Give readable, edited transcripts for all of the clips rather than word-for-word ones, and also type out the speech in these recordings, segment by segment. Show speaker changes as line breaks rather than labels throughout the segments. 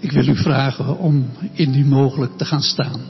Ik wil u vragen om indien mogelijk te gaan staan.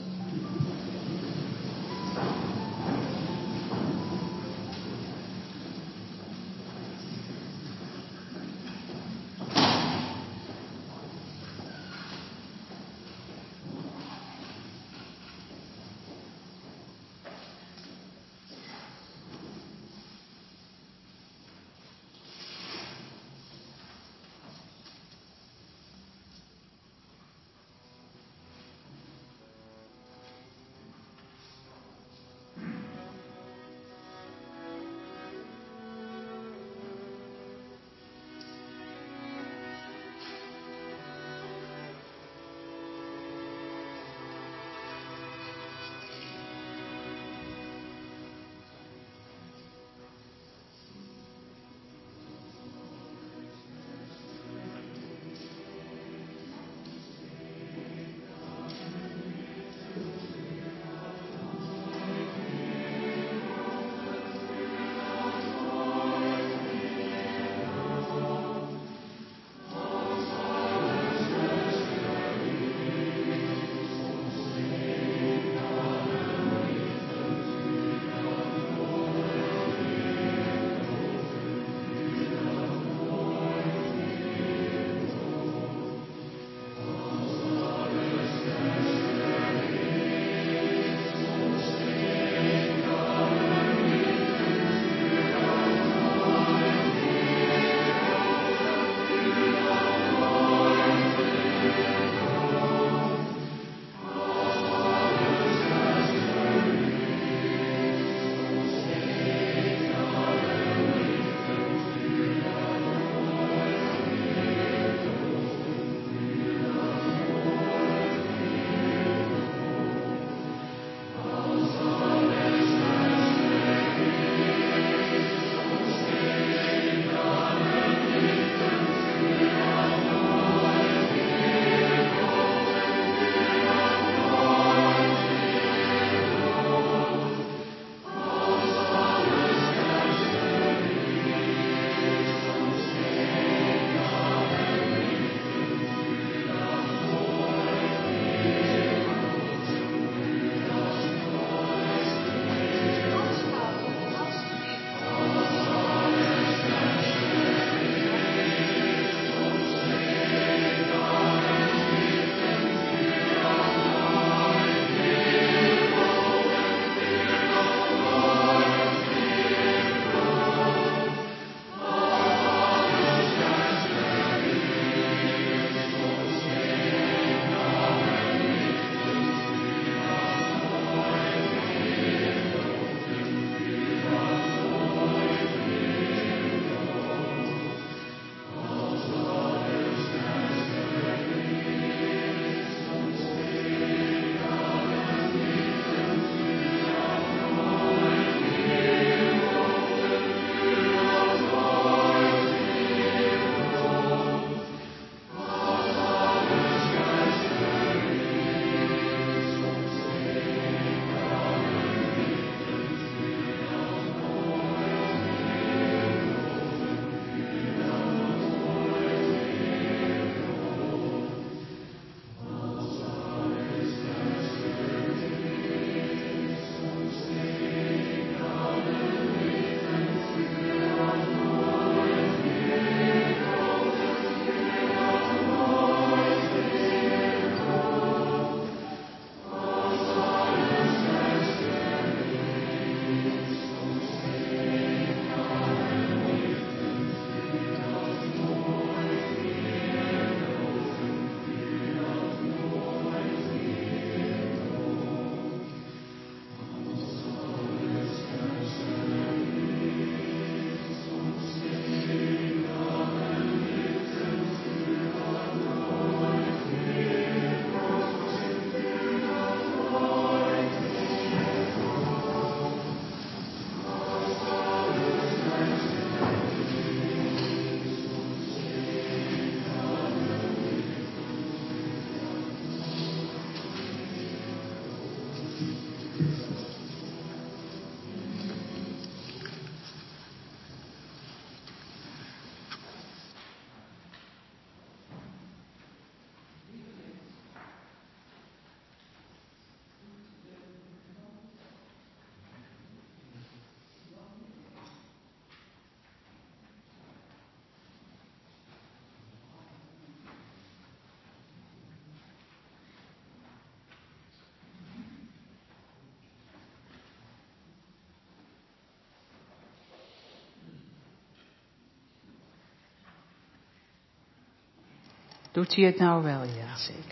Doet hij het nou wel? Ja, zeker.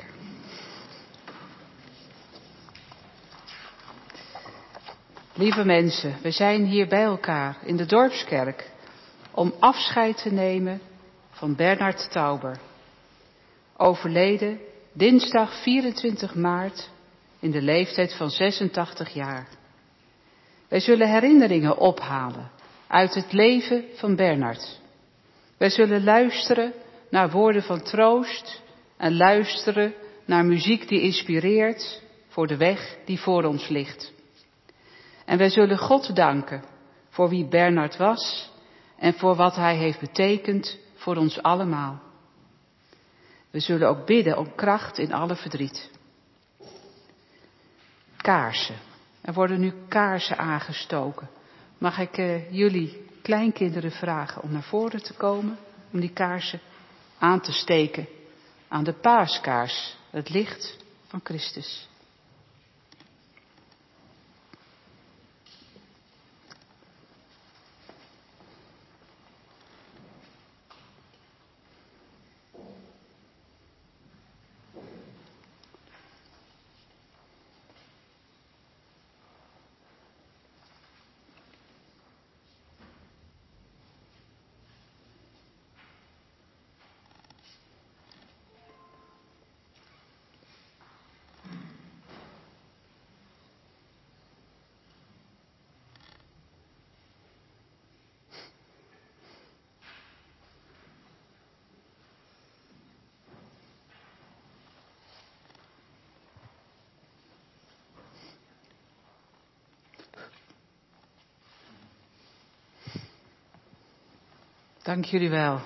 Lieve mensen, we zijn hier bij elkaar in de dorpskerk om afscheid te nemen van Bernard Tauber. Overleden dinsdag 24 maart in de leeftijd van 86 jaar. Wij zullen herinneringen ophalen uit het leven van Bernard. Wij zullen luisteren naar woorden van troost en luisteren naar muziek die inspireert voor de weg die voor ons ligt. En wij zullen God danken voor wie Bernard was en voor wat hij heeft betekend voor ons allemaal. We zullen ook bidden om kracht in alle verdriet. Kaarsen. Er worden nu kaarsen aangestoken. Mag ik jullie kleinkinderen vragen om naar voren te komen, om die kaarsen aan te steken aan de paaskaars, het licht van Christus. Dank jullie wel.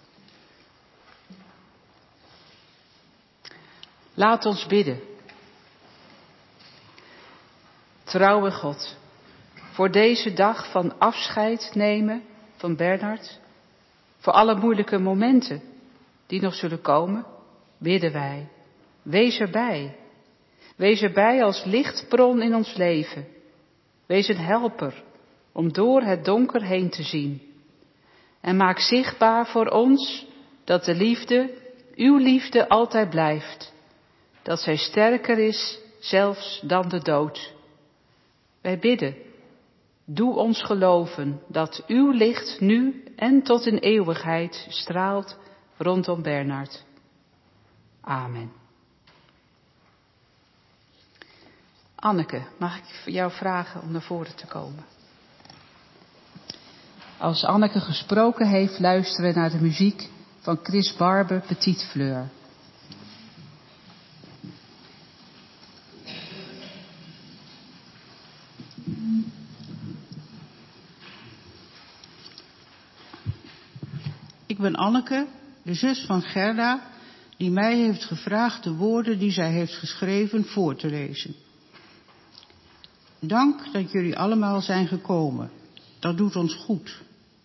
Laat ons bidden. Trouwe God, voor deze dag van afscheid nemen van Bernard, voor alle moeilijke momenten die nog zullen komen, bidden wij. Wees erbij. Wees erbij als lichtbron in ons leven. Wees een helper om door het donker heen te zien. En maak zichtbaar voor ons dat de liefde, uw liefde, altijd blijft. Dat zij sterker is zelfs dan de dood. Wij bidden, doe ons geloven dat uw licht nu en tot in eeuwigheid straalt rondom Bernard. Amen. Anneke, mag ik jou vragen om naar voren te komen? Als Anneke gesproken heeft, luisteren we naar de muziek van Chris Barber, Petite Fleur.
Ik ben Anneke, de zus van Gerda, die mij heeft gevraagd de woorden die zij heeft geschreven voor te lezen. Dank dat jullie allemaal zijn gekomen. Dat doet ons goed.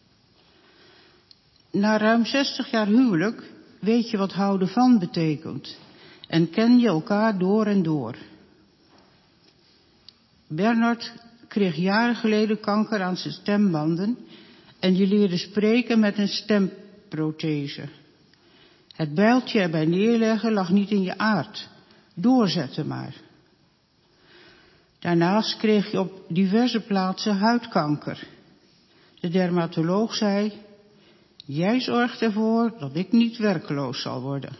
Na ruim 60 jaar huwelijk weet je wat houden van betekent en ken je elkaar door en door. Bernard kreeg jaren geleden kanker aan zijn stembanden en je leerde spreken met een stemprothese. Het bijltje erbij neerleggen lag niet in je aard. Doorzetten maar. Daarnaast kreeg je op diverse plaatsen huidkanker. De dermatoloog zei: jij zorgt ervoor dat ik niet werkloos zal worden.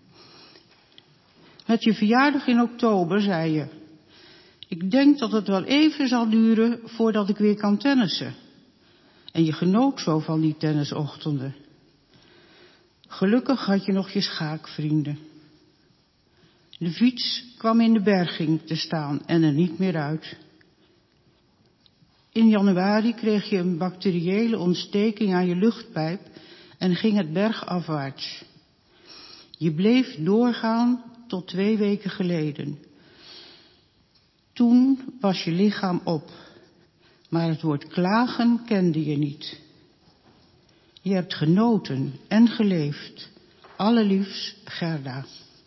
Met je verjaardag in oktober zei je: ik denk dat het wel even zal duren voordat ik weer kan tennissen. En je genoot zo van die tennisochtenden. Gelukkig had je nog je schaakvrienden. De fiets kwam in de berging te staan en er niet meer uit. In januari kreeg je een bacteriële ontsteking aan je luchtpijp en ging het bergafwaarts. Je bleef doorgaan tot 2 weken geleden. Toen was je lichaam op, maar het woord klagen kende je niet. Je hebt genoten en geleefd. Allerliefst, Gerda.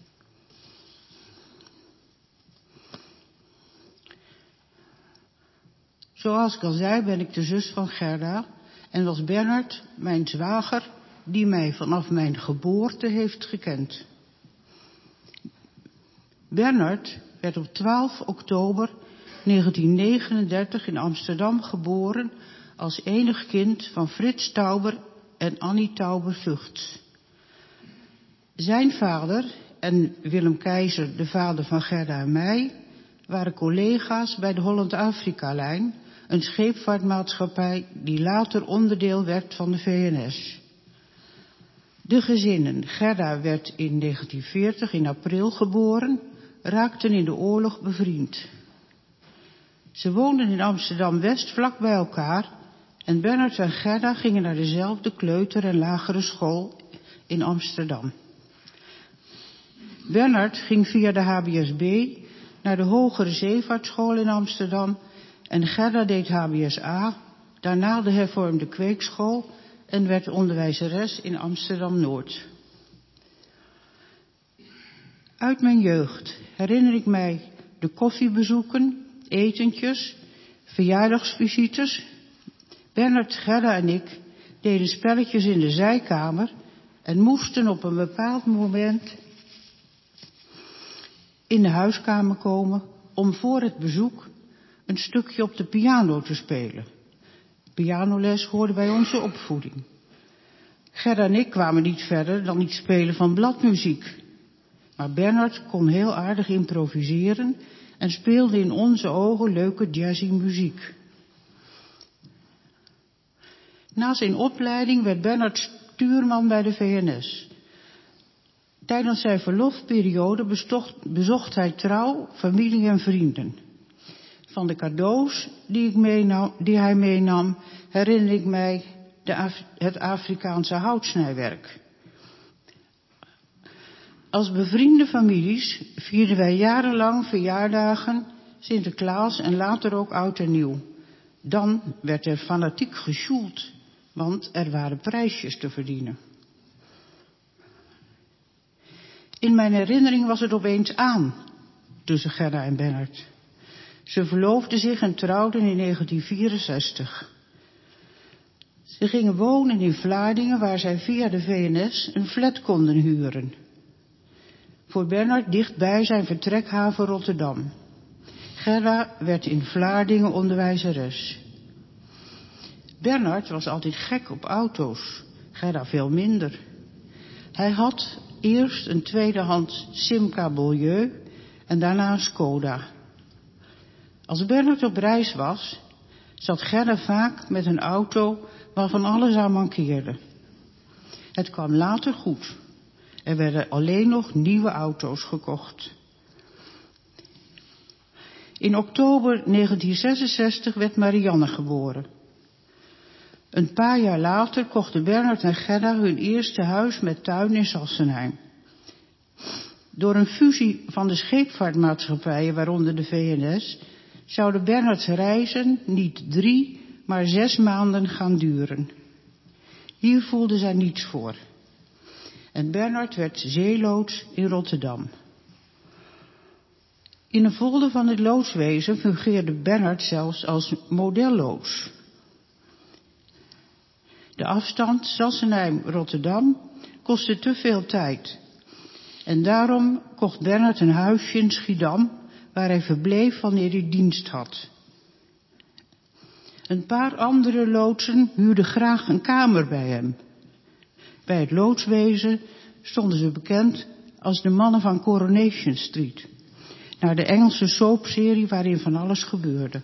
Zoals ik al zei, ben ik de zus van Gerda en was Bernard mijn zwager die mij vanaf mijn geboorte heeft gekend. Bernard werd op 12 oktober 1939 in Amsterdam geboren als enig kind van Frits Tauber en Annie Tauber-Vugts. Zijn vader en Willem Keizer, de vader van Gerda en mij, waren collega's bij de Holland-Afrika-lijn, een scheepvaartmaatschappij die later onderdeel werd van de VNS. De gezinnen, Gerda werd in 1940 in april geboren, raakten in de oorlog bevriend. Ze woonden in Amsterdam-West vlak bij elkaar en Bernard en Gerda gingen naar dezelfde kleuter- en lagere school in Amsterdam. Bernard ging via de HBSB naar de Hogere Zeevaartschool in Amsterdam en Gerda deed HBSA, daarna de hervormde kweekschool en werd onderwijzeres in Amsterdam-Noord. Uit mijn jeugd herinner ik mij de koffiebezoeken, etentjes, verjaardagsvisites. Bernard, Gerda en ik deden spelletjes in de zijkamer en moesten op een bepaald moment in de huiskamer komen om voor het bezoek een stukje op de piano te spelen. Pianoles hoorde bij onze opvoeding. Gerda en ik kwamen niet verder dan iets spelen van bladmuziek. Maar Bernard kon heel aardig improviseren en speelde in onze ogen leuke jazzy muziek. Na zijn opleiding werd Bernard stuurman bij de VNS. Tijdens zijn verlofperiode bezocht hij trouw familie en vrienden. Van de cadeaus die hij meenam, herinner ik mij het Afrikaanse houtsnijwerk. Als bevriende families vierden wij jarenlang verjaardagen, Sinterklaas en later ook oud en nieuw. Dan werd er fanatiek gesjoeld, want er waren prijsjes te verdienen. In mijn herinnering was het opeens aan tussen Gerda en Bernard. Ze verloofden zich en trouwden in 1964. Ze gingen wonen in Vlaardingen, waar zij via de VNS een flat konden huren. Voor Bernard dichtbij zijn vertrekhaven Rotterdam. Gerda werd in Vlaardingen onderwijzeres. Bernard was altijd gek op auto's, Gerda veel minder. Hij had eerst een tweedehands Simca Beaulieu en daarna een Skoda. Als Bernard op reis was, zat Gerda vaak met een auto waarvan alles aan mankeerde. Het kwam later goed. Er werden alleen nog nieuwe auto's gekocht. In oktober 1966 werd Marianne geboren. Een paar jaar later kochten Bernard en Gerda hun eerste huis met tuin in Sassenheim. Door een fusie van de scheepvaartmaatschappijen, waaronder de VNS, zouden Bernards reizen niet 3, maar 6 maanden gaan duren. Hier voelde zij niets voor. En Bernard werd zeeloods in Rotterdam. In een folder van het loodswezen fungeerde Bernard zelfs als modelloods. De afstand Sassenheim-Rotterdam kostte te veel tijd. En daarom kocht Bernard een huisje in Schiedam, waar hij verbleef wanneer hij dienst had. Een paar andere loodsen huurden graag een kamer bij hem. Bij het loodswezen stonden ze bekend als de mannen van Coronation Street, naar de Engelse soapserie waarin van alles gebeurde.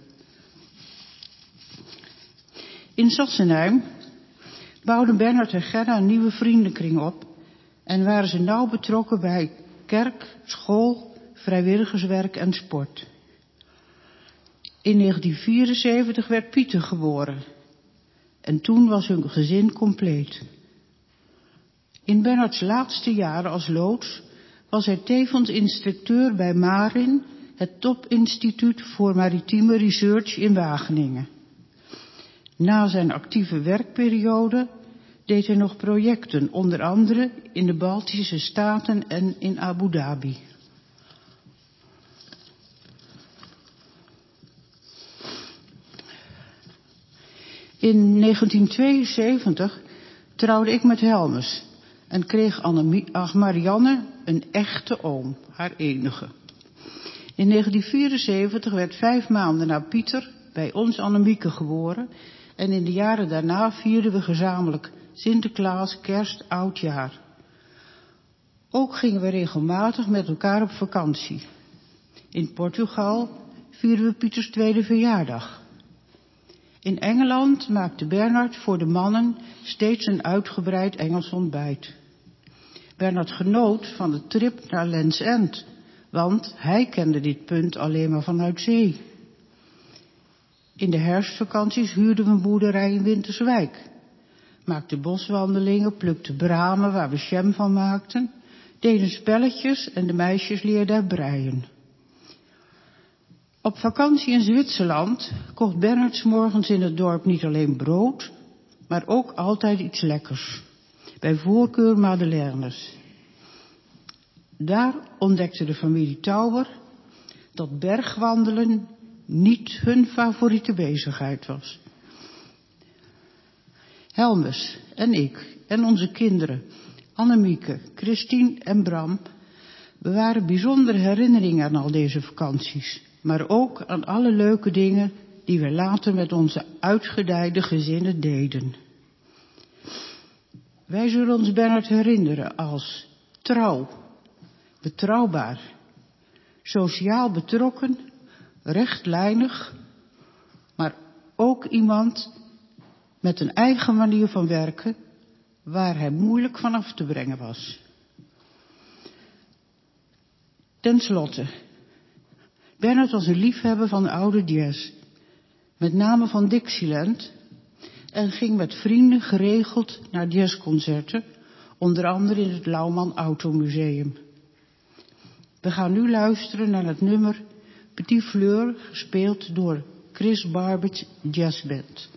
In Sassenheim bouwden Bernard en Gerda een nieuwe vriendenkring op en waren ze nauw betrokken bij kerk, school, vrijwilligerswerk en sport. In 1974 werd Pieter geboren en toen was hun gezin compleet. In Bernards laatste jaren als loods was hij tevens instructeur bij MARIN, het topinstituut voor maritieme research in Wageningen. Na zijn actieve werkperiode deed hij nog projecten, onder andere in de Baltische Staten en in Abu Dhabi. In 1972 trouwde ik met Helmes en kreeg Marianne een echte oom, haar enige. In 1974 werd 5 maanden na Pieter bij ons Annemieke geboren en in de jaren daarna vierden we gezamenlijk Sinterklaas, Kerst, Oudjaar. Ook gingen we regelmatig met elkaar op vakantie. In Portugal vierden we Pieters 2e verjaardag. In Engeland maakte Bernard voor de mannen steeds een uitgebreid Engels ontbijt. Bernard genoot van de trip naar Land's End, want hij kende dit punt alleen maar vanuit zee. In de herfstvakanties huurden we een boerderij in Winterswijk. Maakten boswandelingen, plukten bramen waar we jam van maakten, deden spelletjes en de meisjes leerden er breien. Op vakantie in Zwitserland kocht Bernard 's morgens in het dorp niet alleen brood, maar ook altijd iets lekkers. Bij voorkeur madeleines. Daar ontdekte de familie Tauber dat bergwandelen niet hun favoriete bezigheid was. Helmes en ik en onze kinderen, Annemieke, Christine en Bram, bewaren bijzondere herinneringen aan al deze vakanties, maar ook aan alle leuke dingen die we later met onze uitgedijde gezinnen deden. Wij zullen ons Bernard herinneren als trouw, betrouwbaar, sociaal betrokken, rechtlijnig, maar ook iemand met een eigen manier van werken waar hij moeilijk van af te brengen was. Ten slotte, Bernard was een liefhebber van oude jazz, met name van Dixieland, en ging met vrienden geregeld naar jazzconcerten, onder andere in het Lauwman Automuseum. We gaan nu luisteren naar het nummer Petit Fleur, gespeeld door Chris Barbet Jazz Band.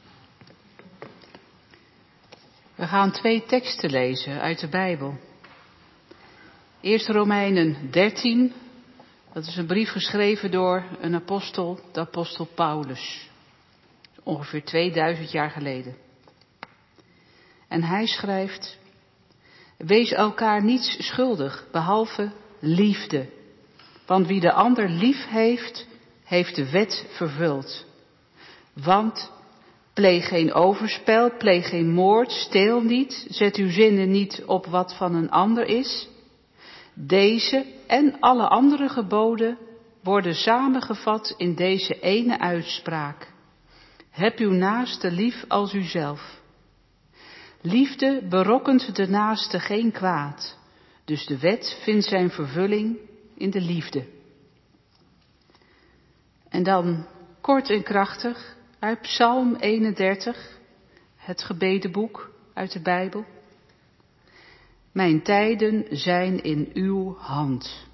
We gaan 2 teksten lezen uit de Bijbel. Eerst Romeinen 13. Dat is een brief geschreven door een apostel, de apostel Paulus. Ongeveer 2000 jaar geleden. En hij schrijft: wees elkaar niets schuldig, behalve liefde. Want wie de ander lief heeft, heeft de wet vervuld. Want pleeg geen overspel, pleeg geen moord, steel niet, zet uw zinnen niet op wat van een ander is. Deze en alle andere geboden worden samengevat in deze ene uitspraak. Heb uw naaste lief als uzelf. Liefde berokkent de naaste geen kwaad, dus de wet vindt zijn vervulling in de liefde. En dan kort en krachtig uit Psalm 31, het gebedenboek uit de Bijbel. Mijn tijden zijn in uw hand.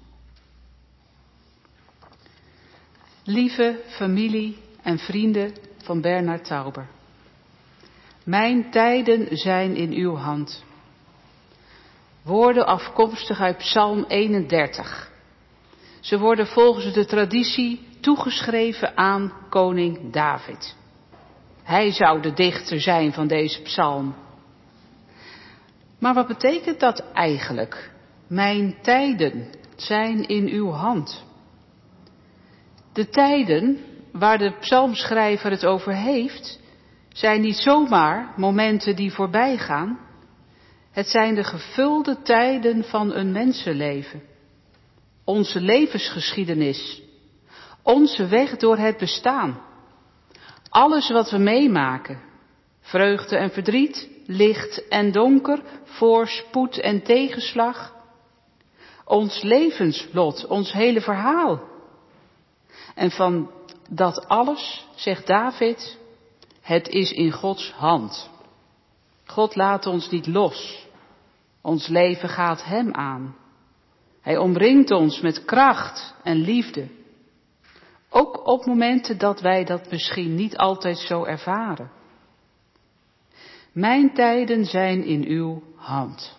Lieve familie en vrienden van Bernard Tauber. Mijn tijden zijn in uw hand. Woorden afkomstig uit Psalm 31. Ze worden volgens de traditie toegeschreven aan koning David. Hij zou de dichter zijn van deze psalm. Maar wat betekent dat eigenlijk? Mijn tijden zijn in uw hand. De tijden waar de psalmschrijver het over heeft, zijn niet zomaar momenten die voorbij gaan. Het zijn de gevulde tijden van een mensenleven. Onze levensgeschiedenis. Onze weg door het bestaan. Alles wat we meemaken. Vreugde en verdriet, licht en donker, voorspoed en tegenslag. Ons levenslot, ons hele verhaal. En van dat alles, zegt David, het is in Gods hand. God laat ons niet los. Ons leven gaat hem aan. Hij omringt ons met kracht en liefde. Ook op momenten dat wij dat misschien niet altijd zo ervaren. Mijn tijden zijn in uw hand.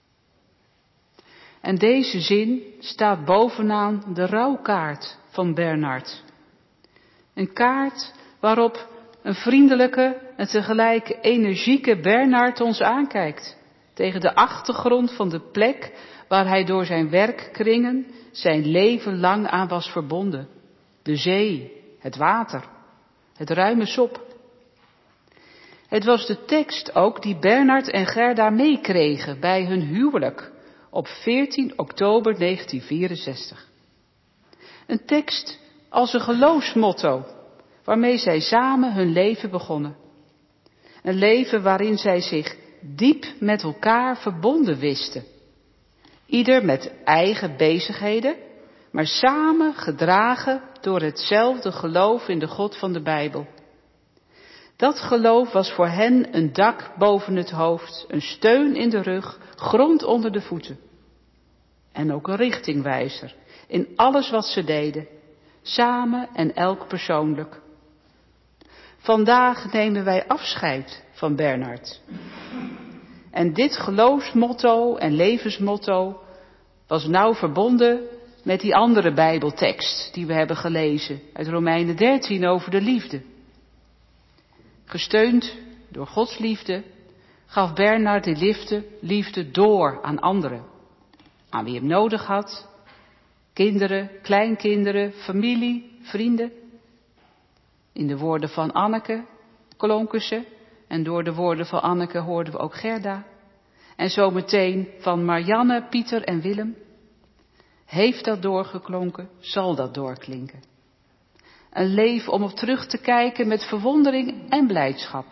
En deze zin staat bovenaan de rouwkaart van Bernard. Een kaart waarop een vriendelijke en tegelijk energieke Bernard ons aankijkt. Tegen de achtergrond van de plek waar hij door zijn werkkringen zijn leven lang aan was verbonden. De zee, het water, het ruime sop. Het was de tekst ook die Bernard en Gerda meekregen bij hun huwelijk op 14 oktober 1964. Een tekst als een geloofsmotto waarmee zij samen hun leven begonnen. Een leven waarin zij zich diep met elkaar verbonden wisten. Ieder met eigen bezigheden, maar samen gedragen door hetzelfde geloof in de God van de Bijbel. Dat geloof was voor hen een dak boven het hoofd, een steun in de rug, grond onder de voeten. En ook een richtingwijzer in alles wat ze deden, samen en elk persoonlijk. Vandaag nemen wij afscheid van Bernard. En dit geloofsmotto en levensmotto was nauw verbonden met die andere Bijbeltekst die we hebben gelezen uit Romeinen 13 over de liefde. Gesteund door Gods liefde gaf Bernard die liefde door aan anderen. Aan wie hem nodig had. Kinderen, kleinkinderen, familie, vrienden. In de woorden van Anneke klonken ze. En door de woorden van Anneke hoorden we ook Gerda. En zometeen van Marianne, Pieter en Willem. Heeft dat doorgeklonken, zal dat doorklinken. Een leven om op terug te kijken met verwondering en blijdschap.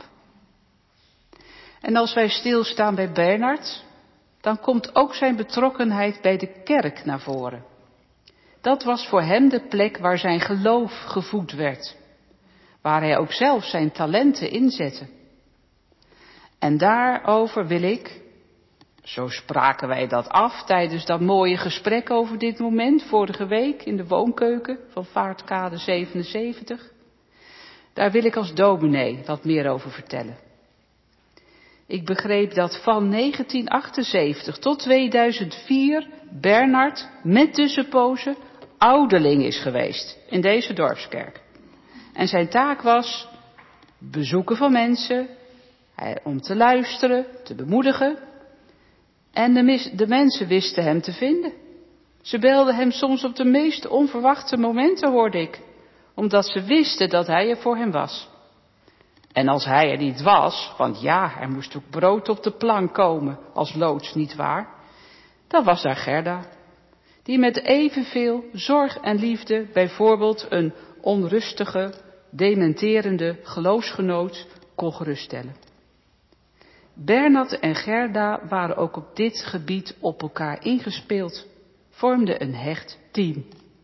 En als wij stilstaan bij Bernard, dan komt ook zijn betrokkenheid bij de kerk naar voren. Dat was voor hem de plek waar zijn geloof gevoed werd. Waar hij ook zelf zijn talenten inzette. En daarover wil ik, zo spraken wij dat af tijdens dat mooie gesprek over dit moment vorige week in de woonkeuken van Vaartkade 77. Daar wil ik als dominee wat meer over vertellen. Ik begreep dat van 1978 tot 2004 Bernard met tussenpozen ouderling is geweest in deze dorpskerk. En zijn taak was bezoeken van mensen, om te luisteren, te bemoedigen. En de mensen wisten hem te vinden. Ze belden hem soms op de meest onverwachte momenten, hoorde ik, omdat ze wisten dat hij er voor hen was. En als hij er niet was, want ja, er moest ook brood op de plank komen, als loods niet waar, dan was daar Gerda, die met evenveel zorg en liefde bijvoorbeeld een onrustige, dementerende geloofsgenoot kon geruststellen. Bernard en Gerda waren ook op dit gebied op elkaar ingespeeld, vormden een hecht team.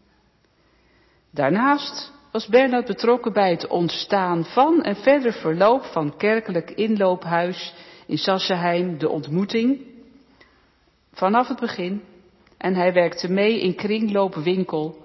Daarnaast was Bernard betrokken bij het ontstaan van en verder verloop van kerkelijk inloophuis in Sassenheim, de Ontmoeting, vanaf het begin. En hij werkte mee in kringloopwinkel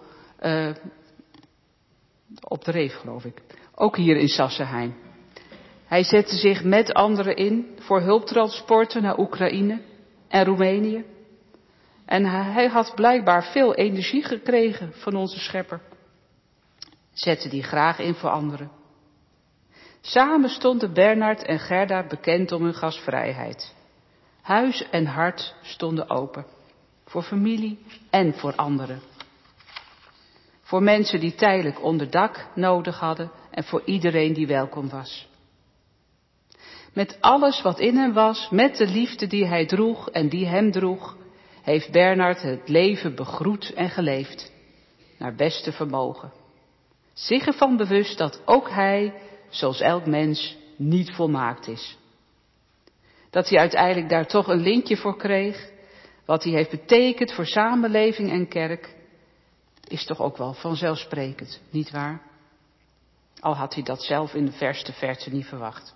op de Reef, geloof ik. Ook hier in Sassenheim. Hij zette zich met anderen in voor hulptransporten naar Oekraïne en Roemenië. En hij had blijkbaar veel energie gekregen van onze Schepper. Zette die graag in voor anderen. Samen stonden Bernard en Gerda bekend om hun gastvrijheid. Huis en hart stonden open. Voor familie en voor anderen. Voor mensen die tijdelijk onderdak nodig hadden en voor iedereen die welkom was. Met alles wat in hem was, met de liefde die hij droeg en die hem droeg, heeft Bernard het leven begroet en geleefd. Naar beste vermogen. Zich ervan bewust dat ook hij, zoals elk mens, niet volmaakt is. Dat hij uiteindelijk daar toch een lintje voor kreeg, wat hij heeft betekend voor samenleving en kerk, is toch ook wel vanzelfsprekend, nietwaar? Al had hij dat zelf in de verste verte niet verwacht.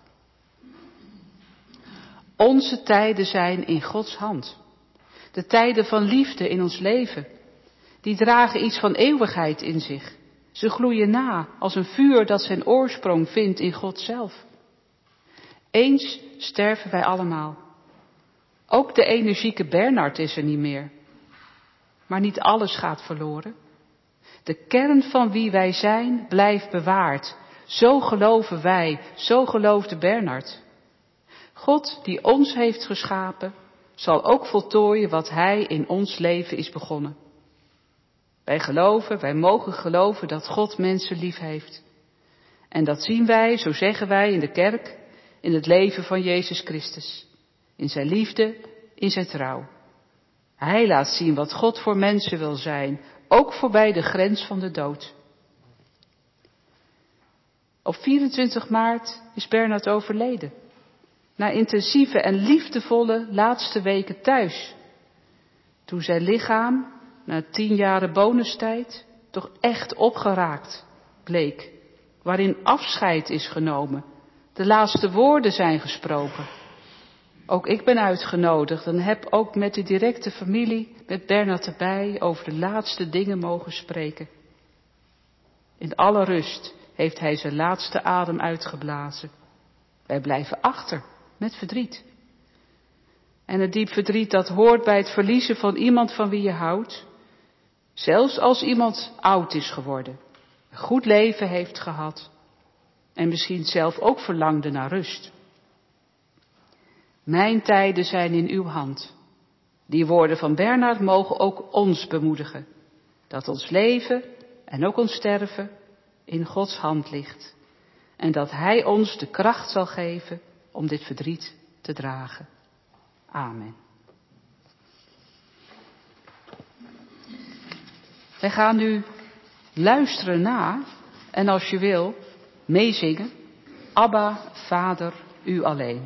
Onze tijden zijn in Gods hand. De tijden van liefde in ons leven, die dragen iets van eeuwigheid in zich. Ze gloeien na als een vuur dat zijn oorsprong vindt in God zelf. Eens sterven wij allemaal. Ook de energieke Bernard is er niet meer. Maar niet alles gaat verloren. De kern van wie wij zijn blijft bewaard. Zo geloven wij, zo geloofde Bernard. God die ons heeft geschapen, zal ook voltooien wat hij in ons leven is begonnen. Wij mogen geloven dat God mensen lief heeft. En dat zien wij, zo zeggen wij in de kerk, in het leven van Jezus Christus. In zijn liefde, in zijn trouw. Hij laat zien wat God voor mensen wil zijn, ook voorbij de grens van de dood. Op 24 maart is Bernard overleden. Na intensieve en liefdevolle laatste weken thuis. Toen zijn lichaam, na 10 jaren bonustijd, toch echt opgeraakt bleek. Waarin afscheid is genomen. De laatste woorden zijn gesproken. Ook ik ben uitgenodigd en heb ook met de directe familie, met Bernard erbij, over de laatste dingen mogen spreken. In alle rust heeft hij zijn laatste adem uitgeblazen. Wij blijven achter met verdriet. En het diep verdriet dat hoort bij het verliezen van iemand van wie je houdt. Zelfs als iemand oud is geworden, een goed leven heeft gehad en misschien zelf ook verlangde naar rust. Mijn tijden zijn in uw hand. Die woorden van Bernard mogen ook ons bemoedigen. Dat ons leven en ook ons sterven in Gods hand ligt. En dat Hij ons de kracht zal geven om dit verdriet te dragen. Amen. Wij gaan nu luisteren na en als je wil meezingen. Abba, Vader, u alleen.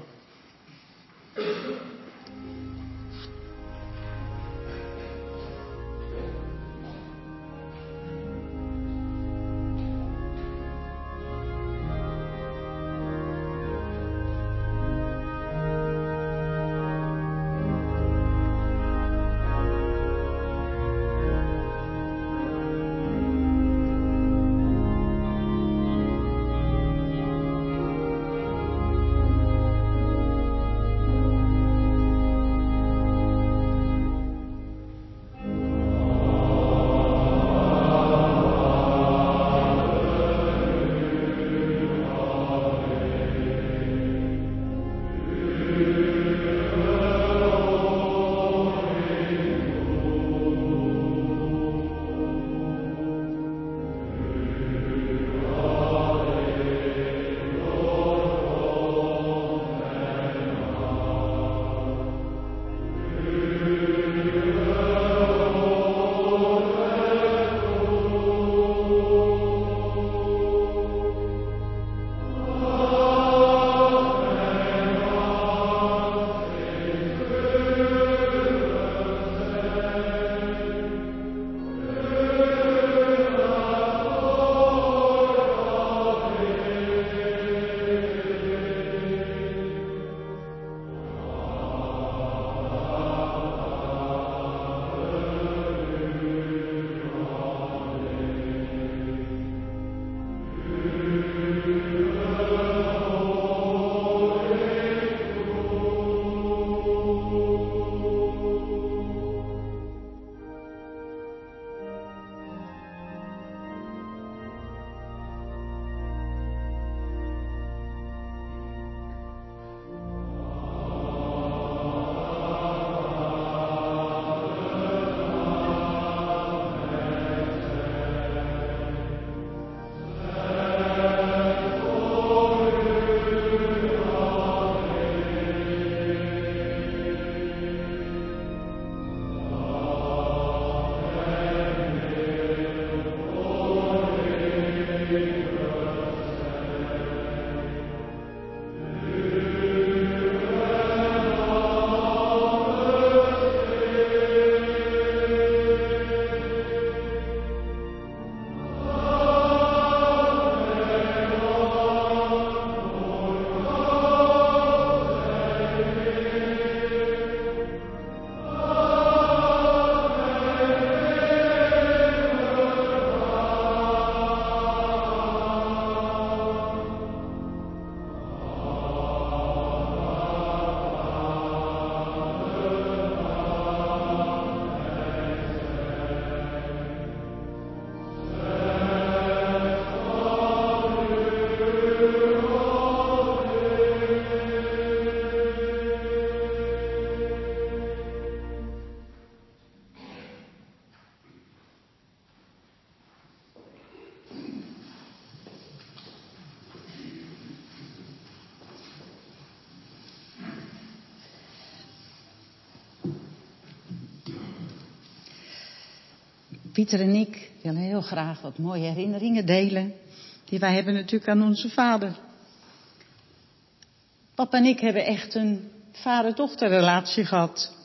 Pieter en ik willen heel graag wat mooie herinneringen delen die wij hebben natuurlijk aan onze vader. Papa en ik hebben echt een vader-dochterrelatie gehad.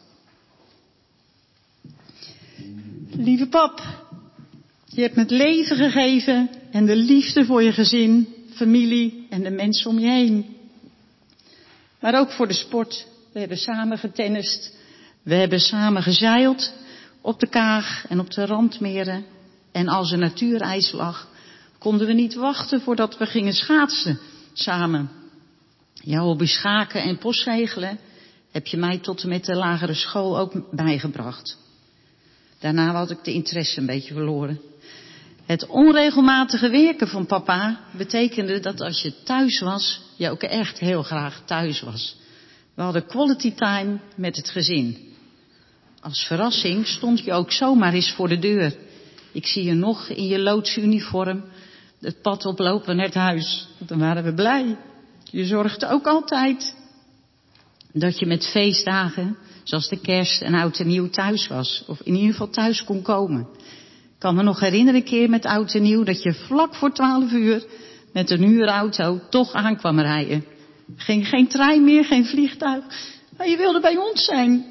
Lieve pap, je hebt me het leven gegeven en de liefde voor je gezin, familie en de mensen om je heen. Maar ook voor de sport. We hebben samen getennist. We hebben samen gezeild op de Kaag en op de Randmeren. En als er natuurijs lag, konden we niet wachten voordat we gingen schaatsen samen. Jouw hobby schaken en postzegelen heb je mij tot en met de lagere school ook bijgebracht. Daarna had ik de interesse een beetje verloren. Het onregelmatige werken van papa betekende dat als je thuis was, je ook echt heel graag thuis was. We hadden quality time met het gezin. Als verrassing stond je ook zomaar eens voor de deur. Ik zie je nog in je loodsuniform het pad oplopen naar het huis. Dan waren we blij. Je zorgde ook altijd dat je met feestdagen, zoals de kerst en oud en nieuw thuis was. Of in ieder geval thuis kon komen. Ik kan me nog herinneren een keer met oud en nieuw dat je vlak voor 12 uur met een huurauto toch aan kwam rijden. Ging geen trein meer, geen vliegtuig. Maar je wilde bij ons zijn.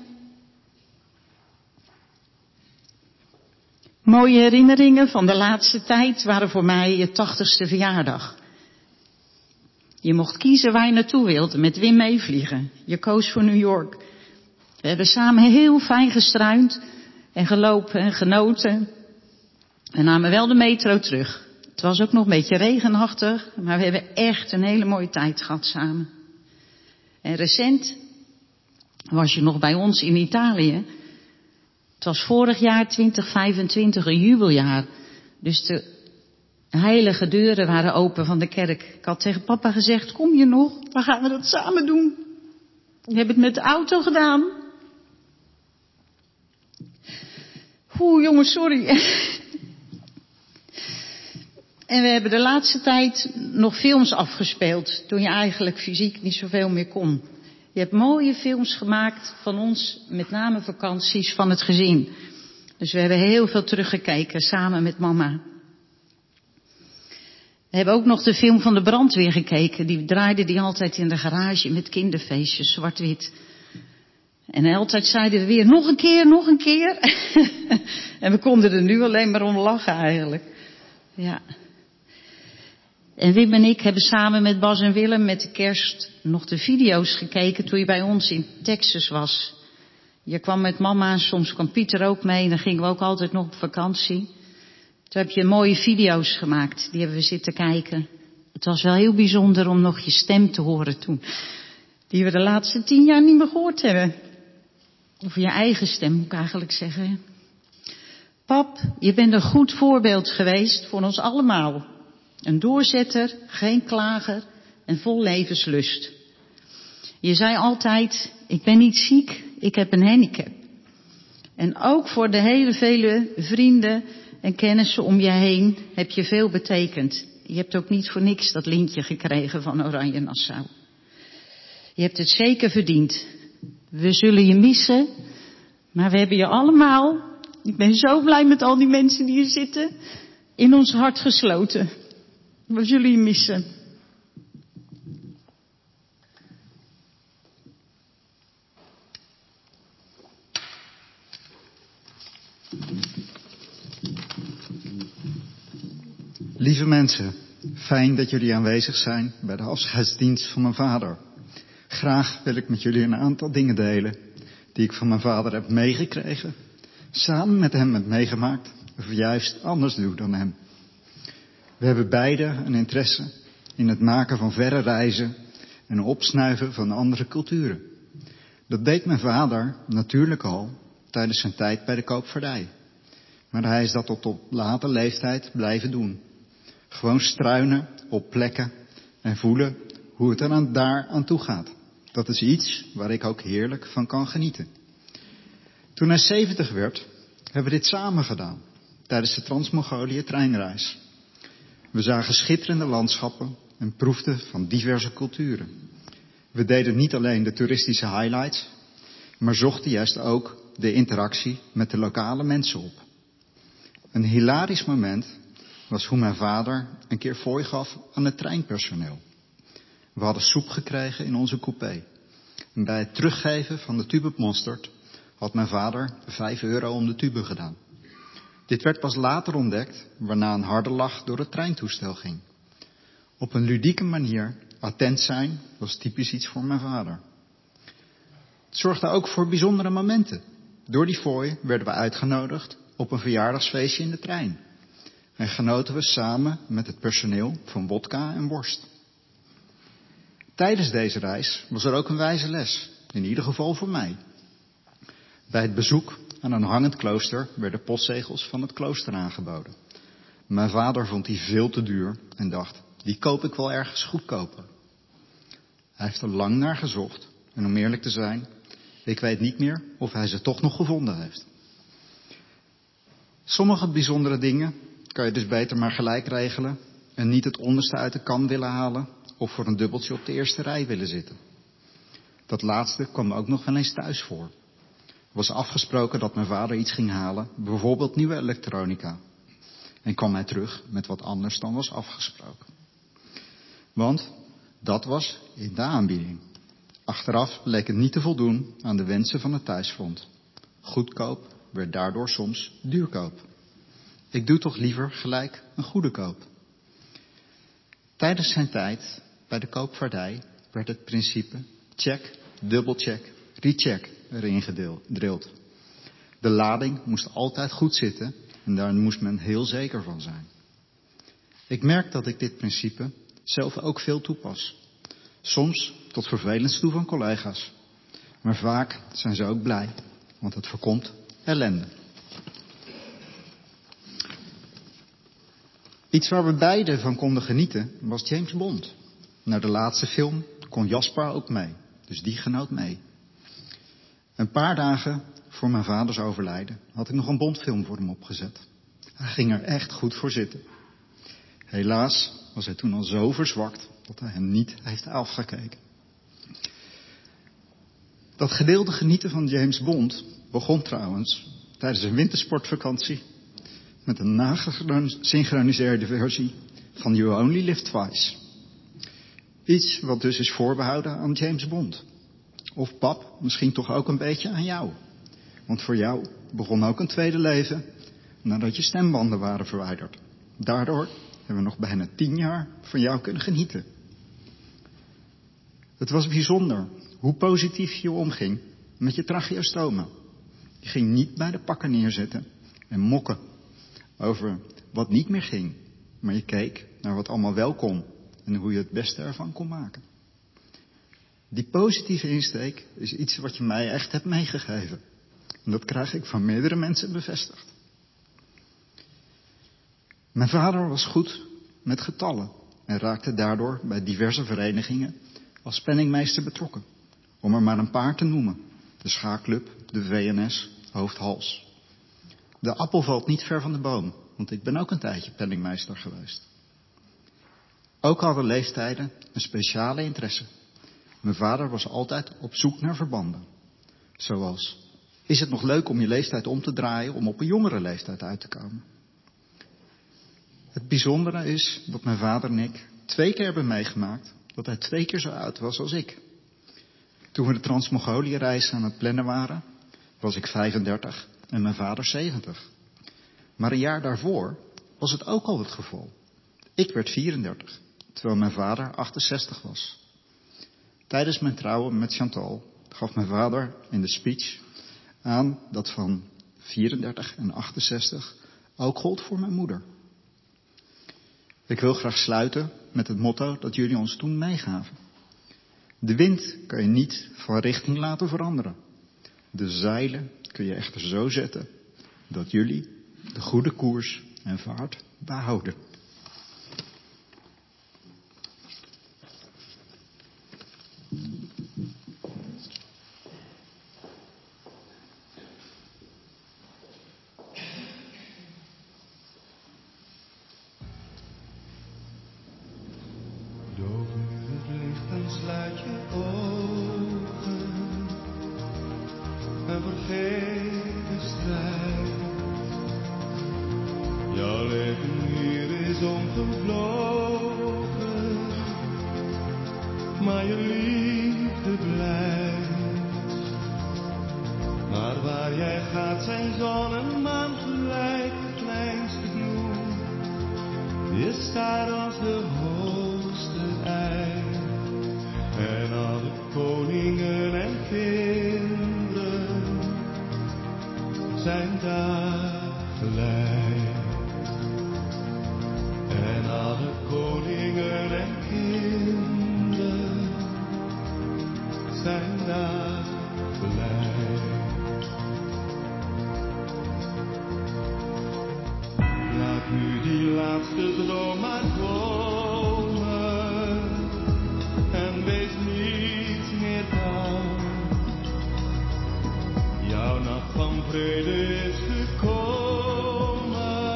Mooie herinneringen van de laatste tijd waren voor mij je 80ste verjaardag. Je mocht kiezen waar je naartoe wilde, met Wim meevliegen. Je koos voor New York. We hebben samen heel fijn gestruind en gelopen en genoten. We namen wel de metro terug. Het was ook nog een beetje regenachtig, maar we hebben echt een hele mooie tijd gehad samen. En recent was je nog bij ons in Italië. Het was vorig jaar 2025 een jubeljaar. Dus de heilige deuren waren open van de kerk. Ik had tegen papa gezegd, kom je nog? Dan gaan we dat samen doen. We hebben het met de auto gedaan. Oeh, jongens, sorry. En we hebben de laatste tijd nog films afgespeeld, toen je eigenlijk fysiek niet zoveel meer kon. Je hebt mooie films gemaakt van ons, met name vakanties van het gezin. Dus we hebben heel veel teruggekeken, samen met mama. We hebben ook nog de film van de brandweer gekeken. Die draaide die altijd in de garage met kinderfeestjes, zwart-wit. En altijd zeiden we weer, nog een keer, nog een keer. En we konden er nu alleen maar om lachen eigenlijk. Ja. En Wim en ik hebben samen met Bas en Willem met de kerst nog de video's gekeken toen je bij ons in Texas was. Je kwam met mama, soms kwam Pieter ook mee en dan gingen we ook altijd nog op vakantie. Toen heb je mooie video's gemaakt, die hebben we zitten kijken. Het was wel heel bijzonder om nog je stem te horen toen. Die we de laatste 10 jaar niet meer gehoord hebben. Of je eigen stem moet ik eigenlijk zeggen. Pap, je bent een goed voorbeeld geweest voor ons allemaal. Een doorzetter, geen klager en vol levenslust. Je zei altijd, ik ben niet ziek, ik heb een handicap. En ook voor de hele vele vrienden en kennissen om je heen heb je veel betekend. Je hebt ook niet voor niks dat lintje gekregen van Oranje Nassau. Je hebt het zeker verdiend. We zullen je missen, maar we hebben je allemaal, ik ben zo blij met al die mensen die hier zitten, in ons hart gesloten. We zullen je missen.
Lieve mensen, fijn dat jullie aanwezig zijn bij de afscheidsdienst van mijn vader. Graag wil ik met jullie een aantal dingen delen die ik van mijn vader heb meegekregen, samen met hem heb meegemaakt, of juist anders doe dan hem. We hebben beide een interesse in het maken van verre reizen en opsnuiven van andere culturen. Dat deed mijn vader natuurlijk al tijdens zijn tijd bij de koopvaardij. Maar hij is dat tot op late leeftijd blijven doen. Gewoon struinen op plekken en voelen hoe het er daar aan toe gaat. Dat is iets waar ik ook heerlijk van kan genieten. Toen hij 70 werd, hebben we dit samen gedaan tijdens de Trans-Mongolië treinreis. We zagen schitterende landschappen en proefden van diverse culturen. We deden niet alleen de toeristische highlights, maar zochten juist ook de interactie met de lokale mensen op. Een hilarisch moment was hoe mijn vader een keer fooi gaf aan het treinpersoneel. We hadden soep gekregen in onze coupé. En bij het teruggeven van de tube mosterd had mijn vader €5 om de tube gedaan. Dit werd pas later ontdekt, waarna een harde lach door het treintoestel ging. Op een ludieke manier attent zijn was typisch iets voor mijn vader. Het zorgde ook voor bijzondere momenten. Door die fooi werden we uitgenodigd op een verjaardagsfeestje in de trein. En genoten we samen met het personeel van wodka en worst. Tijdens deze reis was er ook een wijze les, in ieder geval voor mij. Bij het bezoek aan een hangend klooster werden postzegels van het klooster aangeboden. Mijn vader vond die veel te duur en dacht, die koop ik wel ergens goedkoper. Hij heeft er lang naar gezocht en om eerlijk te zijn, ik weet niet meer of hij ze toch nog gevonden heeft. Sommige bijzondere dingen kan je dus beter maar gelijk regelen en niet het onderste uit de kan willen halen of voor een dubbeltje op de eerste rij willen zitten. Dat laatste kwam ook nog wel eens thuis voor. Er was afgesproken dat mijn vader iets ging halen, bijvoorbeeld nieuwe elektronica. En kwam hij terug met wat anders dan was afgesproken. Want dat was in de aanbieding. Achteraf bleek het niet te voldoen aan de wensen van het thuisfront. Goedkoop werd daardoor soms duurkoop. Ik doe toch liever gelijk een goede koop. Tijdens zijn tijd bij de koopvaardij werd het principe check, dubbelcheck, recheck erin gedrild. De lading moest altijd goed zitten en daar moest men heel zeker van zijn. Ik merk dat ik dit principe zelf ook veel toepas. Soms tot vervelend toe van collega's. Maar vaak zijn ze ook blij, want het voorkomt ellende. Iets waar we beiden van konden genieten was James Bond. Naar de laatste film kon Jasper ook mee, dus die genoot mee. Een paar dagen voor mijn vaders overlijden had ik nog een Bondfilm voor hem opgezet. Hij ging er echt goed voor zitten. Helaas was hij toen al zo verzwakt dat hij hem niet heeft afgekeken. Dat gedeelde genieten van James Bond begon trouwens tijdens een wintersportvakantie met een nagesynchroniseerde versie van You Only Live Twice. Iets wat dus is voorbehouden aan James Bond. Of pap, misschien toch ook een beetje aan jou. Want voor jou begon ook een tweede leven nadat je stembanden waren verwijderd. Daardoor hebben we nog bijna 10 jaar van jou kunnen genieten. Het was bijzonder hoe positief je omging met je tracheostoma. Je ging niet bij de pakken neerzitten en mokken over wat niet meer ging. Maar je keek naar wat allemaal wel kon en hoe je het beste ervan kon maken. Die positieve insteek is iets wat je mij echt hebt meegegeven. En dat krijg ik van meerdere mensen bevestigd. Mijn vader was goed met getallen en raakte daardoor bij diverse verenigingen als penningmeester betrokken. Om er maar een paar te noemen. De schaakclub, de VNS, Hoofd-Hals. De appel valt niet ver van de boom, want ik ben ook een tijdje penningmeester geweest. Ook hadden leeftijden een speciale interesse. Mijn vader was altijd op zoek naar verbanden. Zoals, is het nog leuk om je leeftijd om te draaien om op een jongere leeftijd uit te komen? Het bijzondere is dat mijn vader en ik 2 keer hebben meegemaakt dat hij 2 keer zo oud was als ik. Toen we de Trans-Mongolië-reis aan het plannen waren, was ik 35 en mijn vader 70. Maar een jaar daarvoor was het ook al het geval. Ik werd 34, terwijl mijn vader 68 was. Tijdens mijn trouwen met Chantal gaf mijn vader in de speech aan dat van 34 en 68 ook gold voor mijn moeder. Ik wil graag sluiten met het motto dat jullie ons toen meegaven. De wind kan je niet van richting laten veranderen. De zeilen kun je echter zo zetten dat jullie de goede koers en vaart behouden.
Sluit je ogen en vergeet de strijd. is omgevlogen, maar je liefde blijft. Maar waar jij gaat zijn zon en maan gelijk, de kleinste bloem. Je staat als de hoogste ei. En alle koningen en kinderen zijn daar gelijk. En alle koningen en kinderen zijn daar gelijk. Laat nu die laatste droom maar komen en wees niet meer bang. Jouw nacht van vrede is gekomen,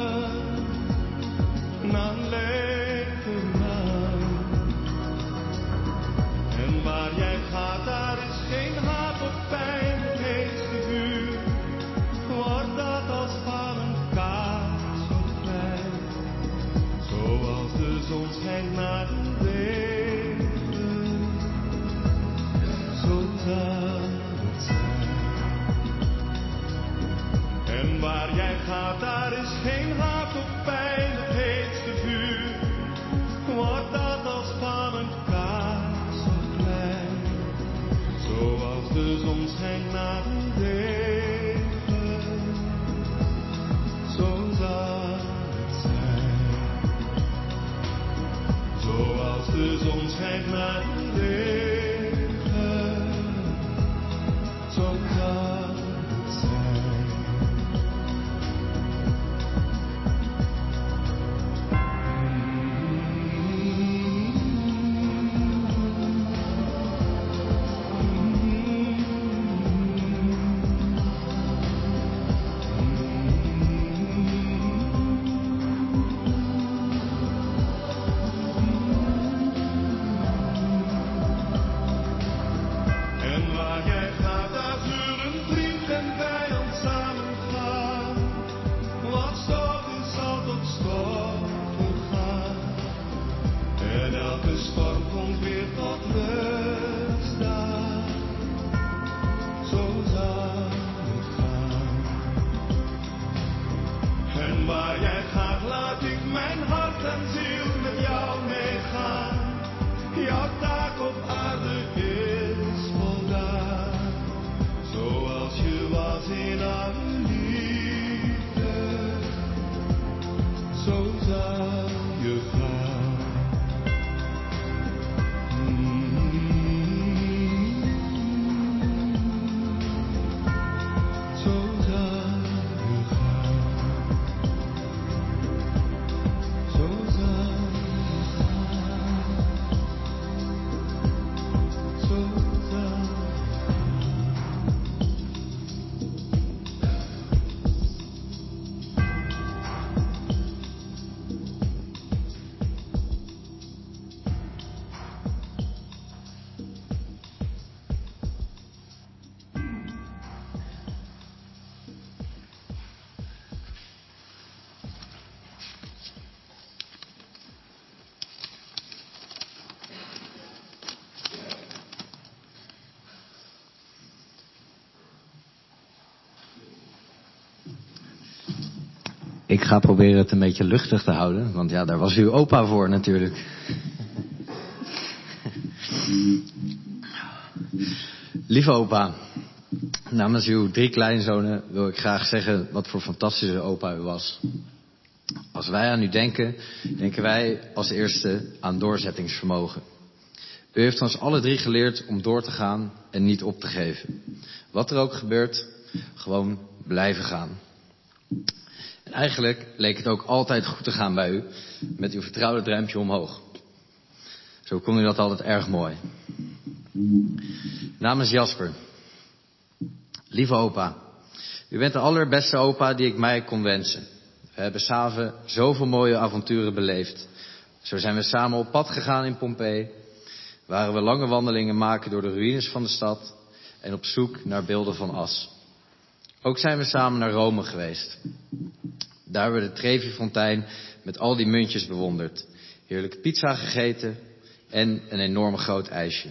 na een leven lang. En waar jij gaat, daar is geen haat of pijn, het heetste vuur. Wordt dat als van een kaars zo klein, zoals de zon schijnt naar de regen, zo zal het zijn. En waar jij gaat, daar is geen haat of pijn, het heetste vuur. Wordt dat als van een kaars zo klein, zoals de zon schijnt naar de regen, zo zal het zijn. Zoals de zon schijnt naar de regen, zo zal het zijn. En waar jij gaat, daar zullen vriend en vijand samen gaan. Wat stof is, zal tot stof vergaan. En elke storm komt weer tot rust daar. Zo zal het gaan. En waar jij gaat, laat ik mijn hart en ziel met jou meegaan. Jouw taak op aarde is voldaan, zoals je was in alle liefde, zo zal je gaan. Zo zal je gaan. Zo zal je gaan. Zo zal.
Ik ga proberen het een beetje luchtig te houden, want ja, daar was uw opa voor natuurlijk. Lieve opa, namens uw 3 kleinzonen wil ik graag zeggen wat voor fantastische opa u was. Als wij aan u denken, denken wij als eerste aan doorzettingsvermogen. U heeft ons alle 3 geleerd om door te gaan en niet op te geven. Wat er ook gebeurt, gewoon blijven gaan. En eigenlijk leek het ook altijd goed te gaan bij u, met uw vertrouwde duimpje omhoog. Zo kon u dat altijd erg mooi. Namens Jasper. Lieve opa, u bent de allerbeste opa die ik mij kon wensen. We hebben samen zoveel mooie avonturen beleefd. Zo zijn we samen op pad gegaan in Pompeii. Waren we lange wandelingen maken door de ruïnes van de stad en op zoek naar beelden van as. Ook zijn we samen naar Rome geweest. Daar hebben we de Trevi-fontein met al die muntjes bewonderd. Heerlijke pizza gegeten en een enorm groot ijsje.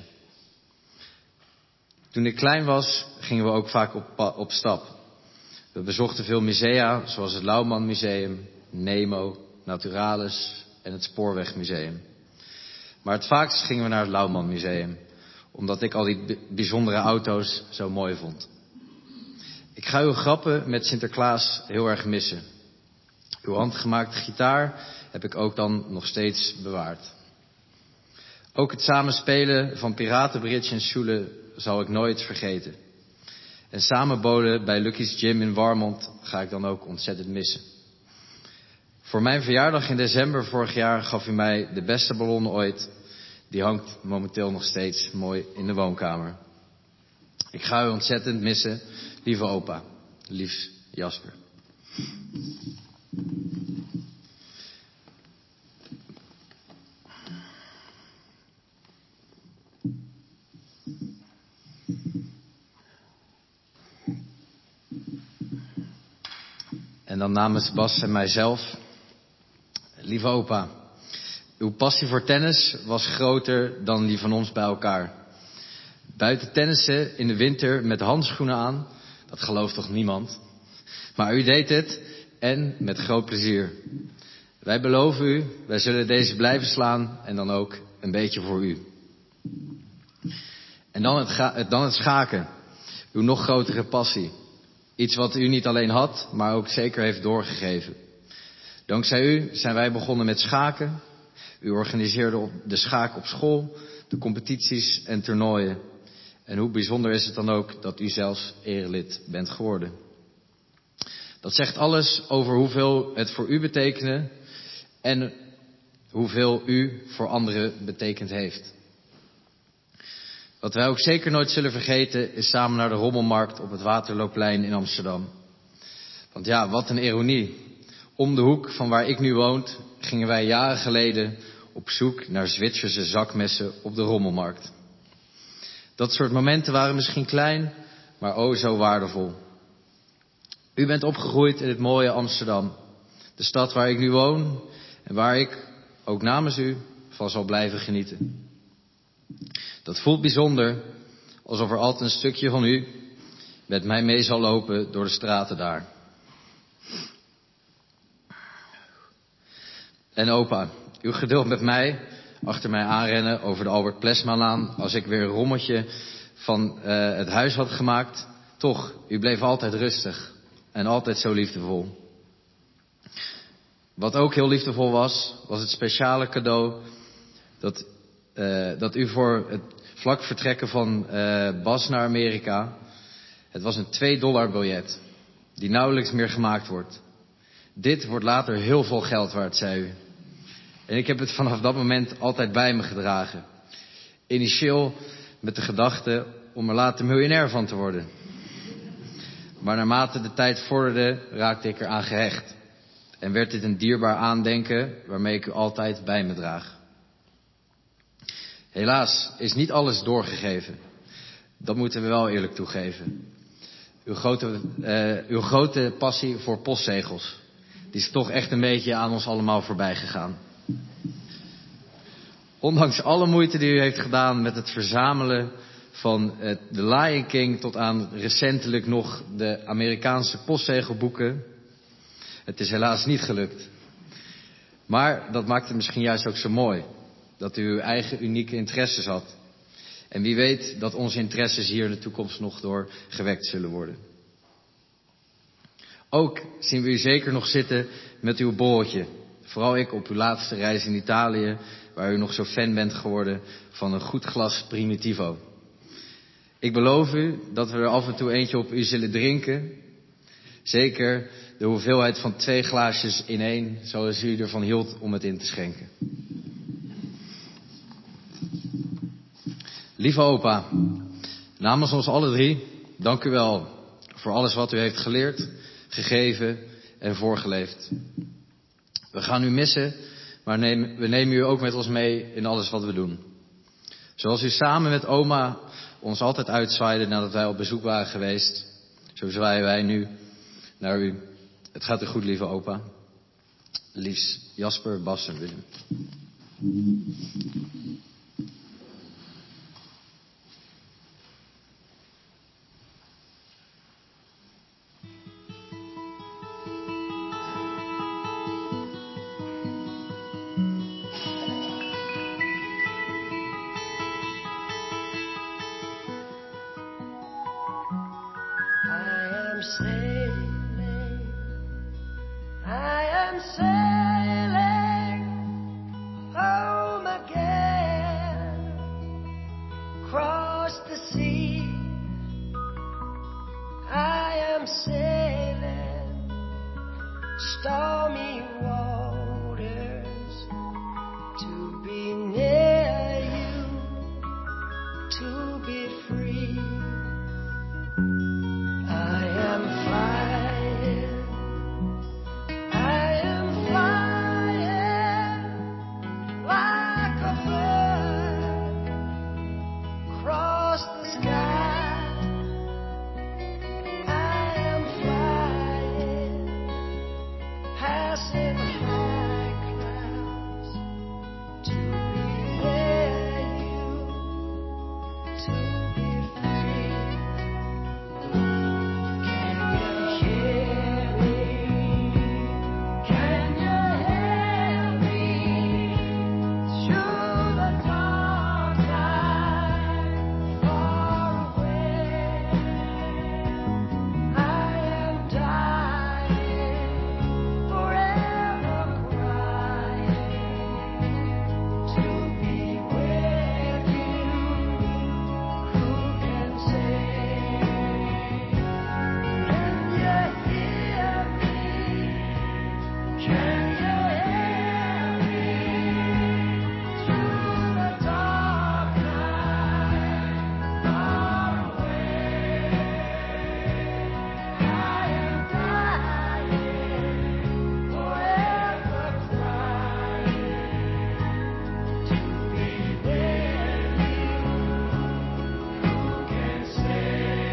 Toen ik klein was, gingen we ook vaak op stap. We bezochten veel musea, zoals het Lauwman Museum, Nemo, Naturalis en het Spoorwegmuseum. Maar het vaakst gingen we naar het Lauwman Museum, omdat ik al die bijzondere auto's zo mooi vond. Ik ga uw grappen met Sinterklaas heel erg missen. Uw handgemaakte gitaar heb ik ook dan nog steeds bewaard. Ook het samenspelen van Piratenbridge en Schule zal ik nooit vergeten. En samen bowlen bij Lucky's Gym in Warmond ga ik dan ook ontzettend missen. Voor mijn verjaardag in december vorig jaar gaf u mij de beste ballon ooit. Die hangt momenteel nog steeds mooi in de woonkamer. Ik ga u ontzettend missen, lieve opa. Liefs, Jasper. En dan namens Bas en mijzelf. Lieve opa, uw passie voor tennis was groter dan die van ons bij elkaar. Buiten tennissen in de winter met handschoenen aan, dat gelooft toch niemand? Maar u deed het en met groot plezier. Wij beloven u, wij zullen deze blijven slaan en dan ook een beetje voor u. En dan het schaken, uw nog grotere passie. Iets wat u niet alleen had, maar ook zeker heeft doorgegeven. Dankzij u zijn wij begonnen met schaken. U organiseerde de schaak op school, de competities en toernooien. En hoe bijzonder is het dan ook dat u zelfs erelid bent geworden. Dat zegt alles over hoeveel het voor u betekende en hoeveel u voor anderen betekend heeft. Wat wij ook zeker nooit zullen vergeten is samen naar de rommelmarkt op het Waterloopplein in Amsterdam. Want ja, wat een ironie. Om de hoek van waar ik nu woon gingen wij jaren geleden op zoek naar Zwitserse zakmessen op de rommelmarkt. Dat soort momenten waren misschien klein, maar oh zo waardevol. U bent opgegroeid in het mooie Amsterdam. De stad waar ik nu woon en waar ik, ook namens u, van zal blijven genieten. Dat voelt bijzonder, alsof er altijd een stukje van u met mij mee zal lopen door de straten daar. En opa, uw geduld met mij, achter mij aanrennen over de Albert Plesmalaan als ik weer een rommeltje van het huis had gemaakt. Toch, u bleef altijd rustig en altijd zo liefdevol. Wat ook heel liefdevol was het speciale cadeau dat u voor het vlak vertrekken van Bas naar Amerika. Het was een $2 biljet die nauwelijks meer gemaakt wordt. Dit wordt later heel veel geld waard, zei u. En ik heb het vanaf dat moment altijd bij me gedragen. Initieel met de gedachte om er later miljonair van te worden. Maar naarmate de tijd vorderde, raakte ik eraan gehecht. En werd dit een dierbaar aandenken waarmee ik u altijd bij me draag. Helaas is niet alles doorgegeven. Dat moeten we wel eerlijk toegeven. Uw grote passie voor postzegels, die is toch echt een beetje aan ons allemaal voorbij gegaan. Ondanks alle moeite die u heeft gedaan met het verzamelen van The Lion King tot aan recentelijk nog de Amerikaanse postzegelboeken. Het is helaas niet gelukt. Maar dat maakt het misschien juist ook zo mooi. Dat u uw eigen unieke interesses had. En wie weet dat onze interesses hier in de toekomst nog door gewekt zullen worden. Ook zien we u zeker nog zitten met uw borreltje. Vooral ik op uw laatste reis in Italië, waar u nog zo fan bent geworden van een goed glas Primitivo. Ik beloof u dat we er af en toe eentje op u zullen drinken. Zeker de hoeveelheid van 2 glaasjes in 1, zoals u ervan hield om het in te schenken. Lieve opa, namens ons alle 3, dank u wel voor alles wat u heeft geleerd, gegeven en voorgeleefd. We gaan u missen, maar we nemen u ook met ons mee in alles wat we doen. Zoals u samen met oma ons altijd uitzwaaide nadat wij op bezoek waren geweest, zo zwaaien wij nu naar u. Het gaat u goed, lieve opa. Liefs. Jasper, Bas en Willem.
I am sailing home again, across the sea. I am sailing stormy waters to be near you, to be free. I am flying, I am flying like a bird across the sky. I am flying, passing high clouds to be near you, to be free. Can you hear me? Can you hear me? Through the dark night, far away. I am dying, forever crying, to be with you. Who can say? Can you hear me? Can you hear me? Through the dark night, far away. I am dying, forever crying, to be with you. Who can say?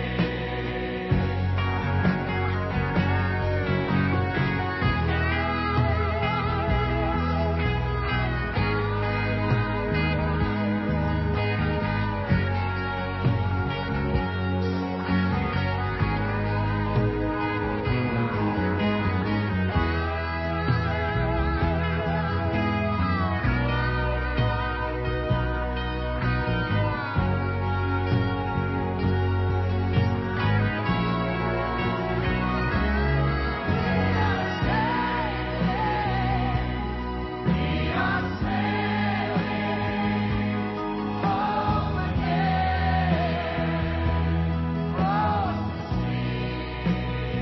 We are sailing home again, across the sea.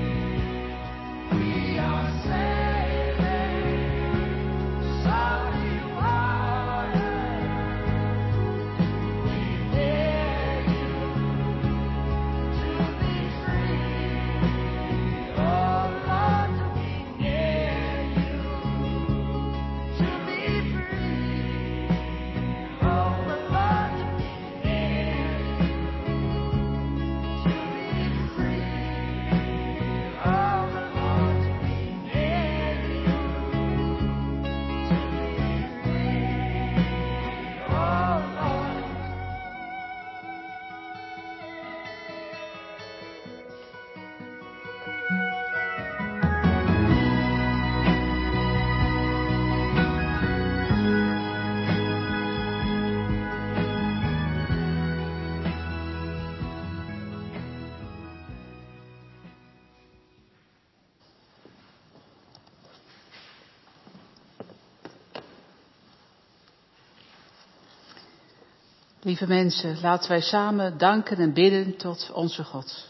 We are sailing salty waters to be near you, to be free. Oh Lord, to be near you, to be free. Oh my Lord, to be near you, to be free. Oh my Lord, to be near you, to be free. Oh Lord.
Lieve mensen, laten wij samen danken en bidden tot onze God.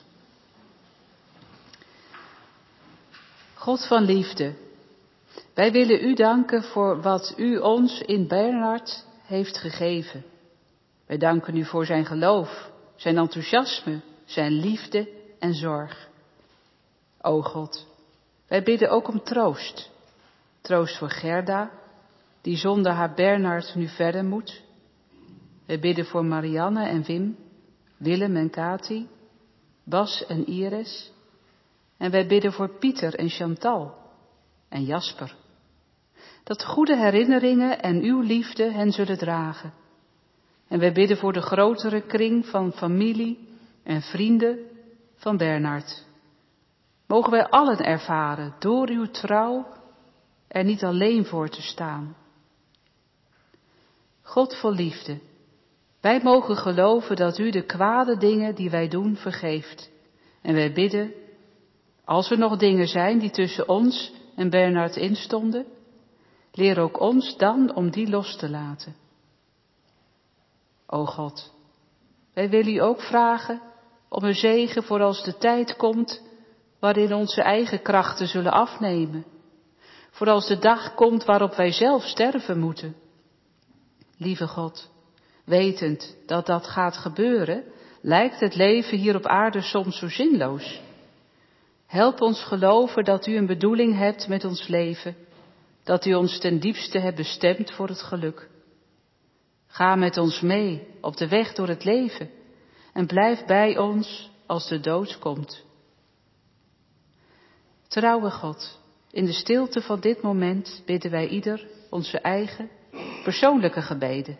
God van liefde, wij willen u danken voor wat u ons in Bernhard heeft gegeven. Wij danken u voor zijn geloof, zijn enthousiasme, zijn liefde en zorg. O God, wij bidden ook om troost. Troost voor Gerda, die zonder haar Bernhard nu verder moet. Wij bidden voor Marianne en Wim, Willem en Kati, Bas en Iris. En wij bidden voor Pieter en Chantal en Jasper. dat goede herinneringen en uw liefde hen zullen dragen. En wij bidden voor de grotere kring van familie en vrienden van Bernhard. Mogen wij allen ervaren door uw trouw er niet alleen voor te staan. God vol liefde, wij mogen geloven dat u de kwade dingen die wij doen vergeeft. En wij bidden, als er nog dingen zijn die tussen ons en Bernhard instonden, leer ook ons dan om die los te laten. O God, wij willen u ook vragen om een zegen voor als de tijd komt waarin onze eigen krachten zullen afnemen. Voor als de dag komt waarop wij zelf sterven moeten. Lieve God, wetend dat dat gaat gebeuren, lijkt het leven hier op aarde soms zo zinloos. Help ons geloven dat u een bedoeling hebt met ons leven, dat u ons ten diepste hebt bestemd voor het geluk. Ga met ons mee op de weg door het leven en blijf bij ons als de dood komt. Trouwe God, in de stilte van dit moment bidden wij ieder onze eigen persoonlijke gebeden.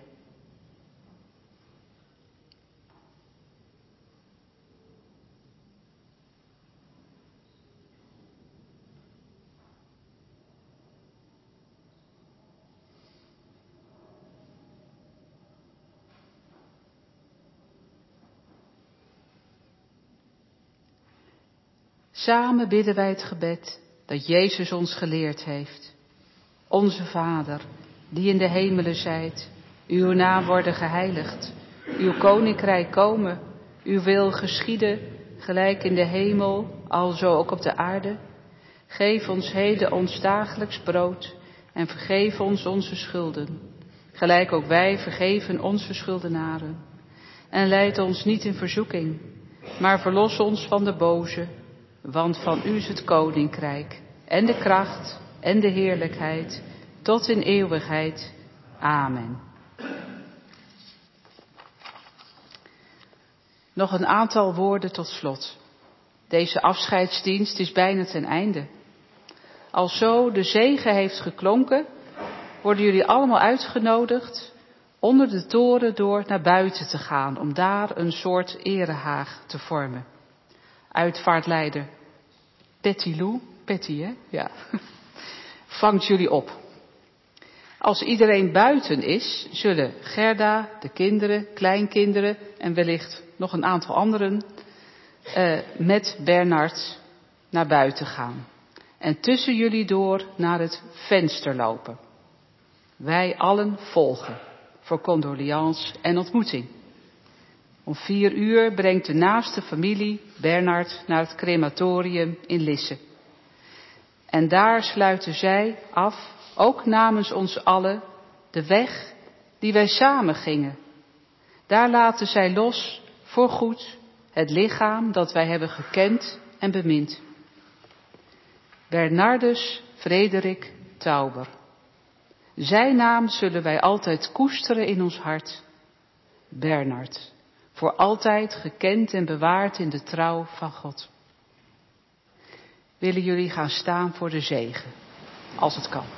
Samen bidden wij het gebed dat Jezus ons geleerd heeft. Onze Vader, die in de hemelen zijt, uw naam worden geheiligd, uw koninkrijk komen, uw wil geschieden, gelijk in de hemel, alzo ook op de aarde. Geef ons heden ons dagelijks brood en vergeef ons onze schulden, gelijk ook wij vergeven onze schuldenaren. En leid ons niet in verzoeking, maar verlos ons van de boze. Want van u is het koninkrijk en de kracht en de heerlijkheid tot in eeuwigheid. Amen. Nog een aantal woorden tot slot. Deze afscheidsdienst is bijna ten einde. Als zo de zegen heeft geklonken, worden jullie allemaal uitgenodigd onder de toren door naar buiten te gaan, om daar een soort erehaag te vormen. Uitvaartleider Betty hè? Ja. Vangt jullie op. Als iedereen buiten is, zullen Gerda, de kinderen, kleinkinderen en wellicht nog een aantal anderen met Bernhard naar buiten gaan. En tussen jullie door naar het venster lopen. Wij allen volgen voor condoleance en ontmoeting. Om 4 uur brengt de naaste familie Bernhard naar het crematorium in Lisse. En daar sluiten zij af, ook namens ons allen, de weg die wij samen gingen. Daar laten zij los, voorgoed, het lichaam dat wij hebben gekend en bemind. Bernardus Frederik Tauber. Zijn naam zullen wij altijd koesteren in ons hart. Bernhard. Voor altijd gekend en bewaard in de trouw van God. Willen jullie gaan staan voor de zegen, als het kan.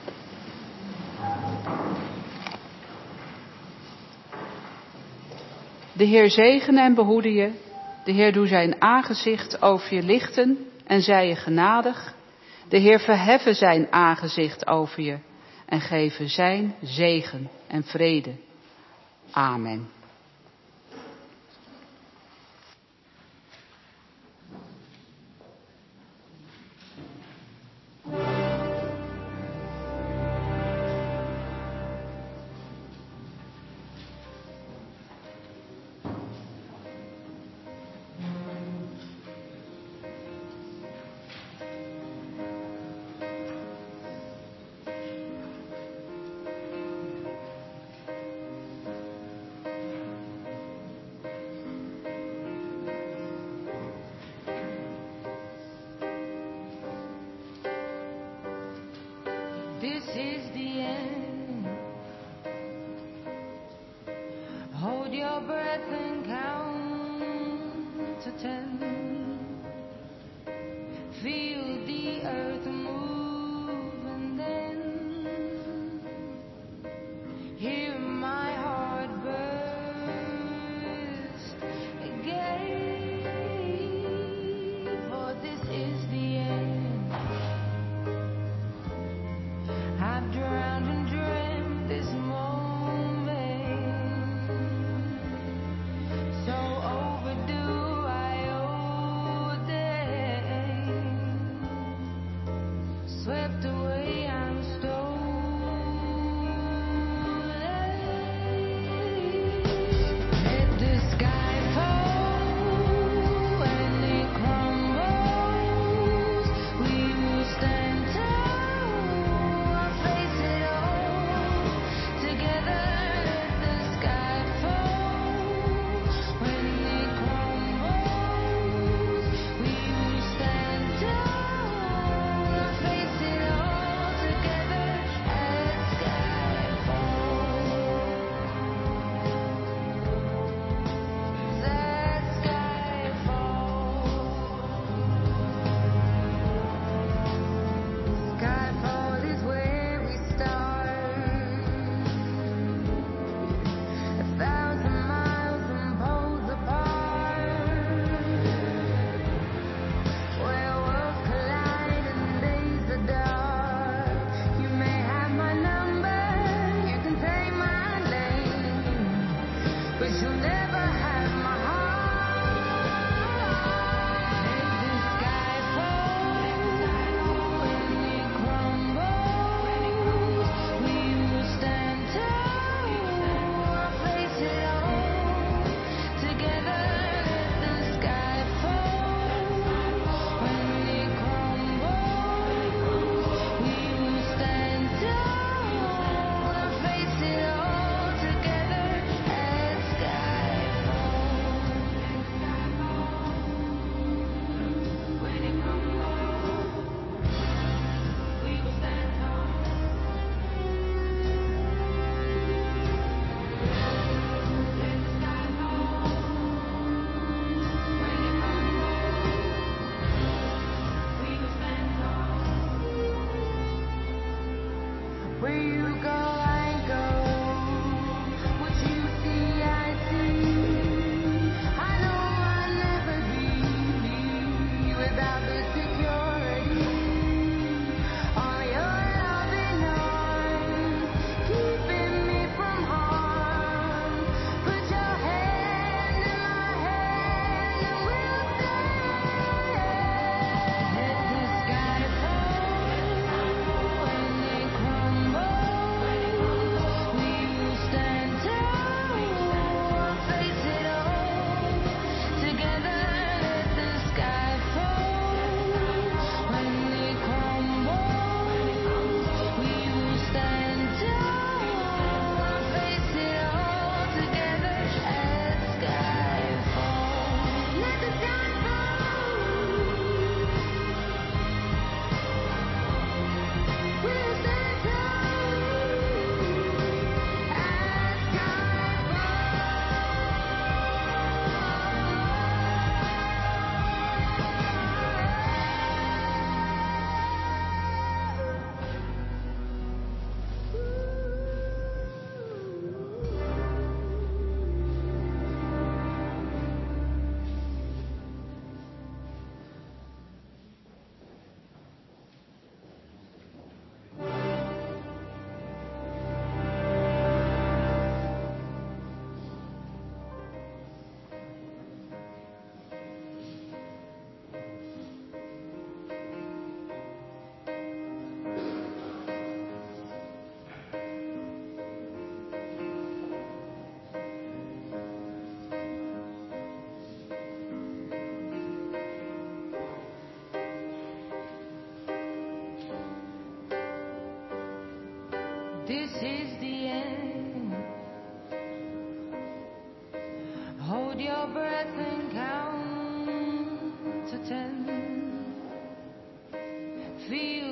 De Heer zegene en behoede je. De Heer doe zijn aangezicht over je lichten en zij je genadig. De Heer verheffen zijn aangezicht over je en geven zijn zegen en vrede. Amen.
This is the end. Hold your breath and count to 10. Feel the earth move and then
This is the end. Hold your breath and count to 10. Feel